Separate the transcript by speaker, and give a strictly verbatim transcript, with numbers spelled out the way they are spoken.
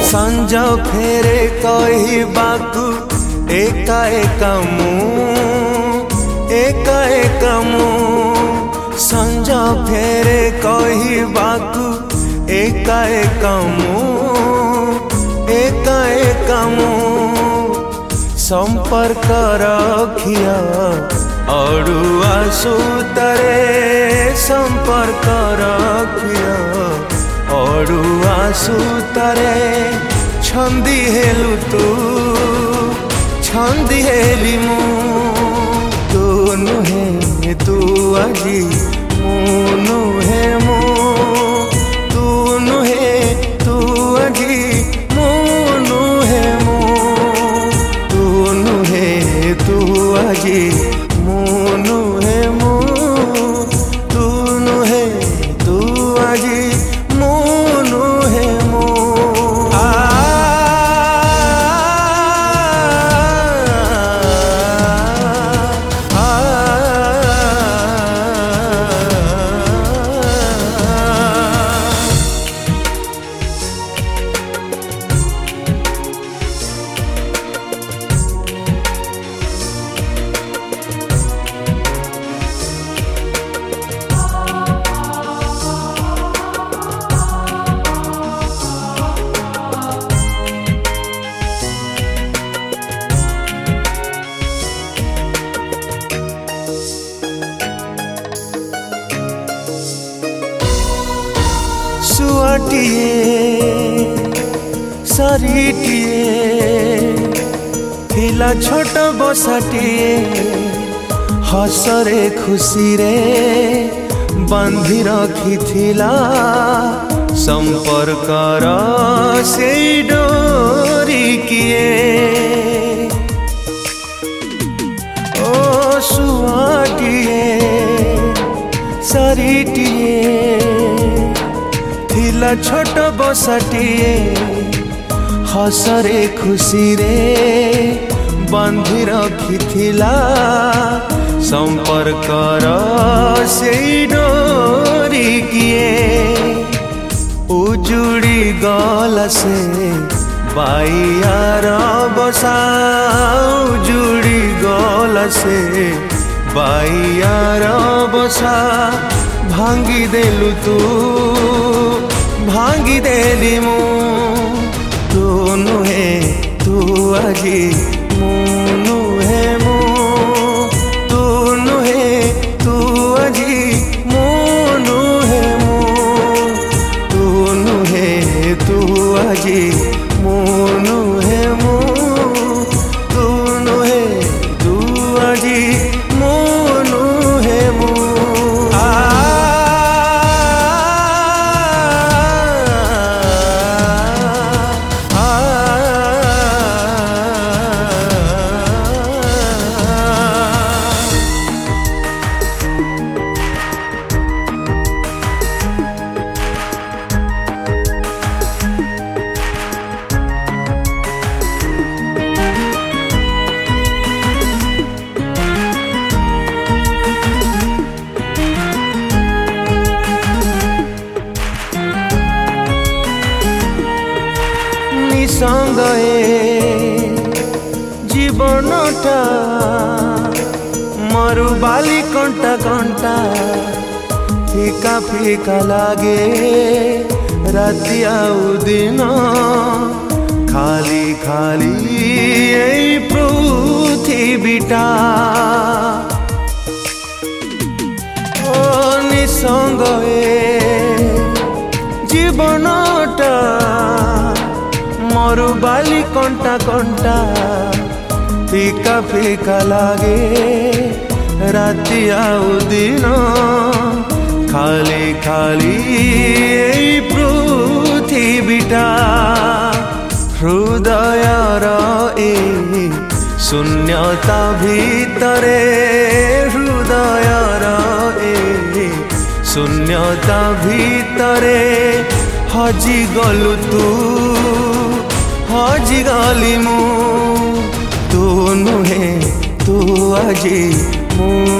Speaker 1: संज फेरे कहबाकू एका एका मु एका एका मु संज फेरे कहबाकू एका एका मु एका एका मु संपर्क रखिया अड़ुआ सूतरे संपर्क रखिया अड़ुआ सूतरे छंदी हेलु तू छंदी हेली मु तू नुहे तू आजी मु नुहे मु तू नुहे तू आजी मु नुहे मु तू नुहे तू आजी मु नुहे मु तू नुहे तू आजी मु नुहे मु आ सुआटिए सरीटिए थिला छोट बसाटिए हसरे खुशी रे बांधी रखी थिला संपर्कर से डोरी किए ओ सुआटिए सरीटिए थिला छोट बसाटिए हसरे खुशी रे बांधी रखी थिला संपर्कर से डोरी किए उजुड़ी गला से बाइयार बसा उजुड़ी गला से बाइयार बसा भांगी देलु तू भांगी देली मु तू नुहे तू आजी मु नुहे मु तू नुहे तू आजी मु नुहे मु तू नुहे तू आजी मु नुहे मु तू नुहे तू आजी मु नुहे मु संगे जीवनटा मरु बाली कंटा कंटा फीका फीका लागे राति आउ दिन खाली खाली एई पृथ्वीटा ओ निसंगे जीवनटा मरु बाली कंटा कंटा फीका फीका लागे राति आउ दिन खाली खाली पृथ्वीटा हृदयर ए शून्यता भीतरे हृदयर ए शून्यता भीतरे हजी गलु तू हजी गली मु तू नुहे तू आजी मु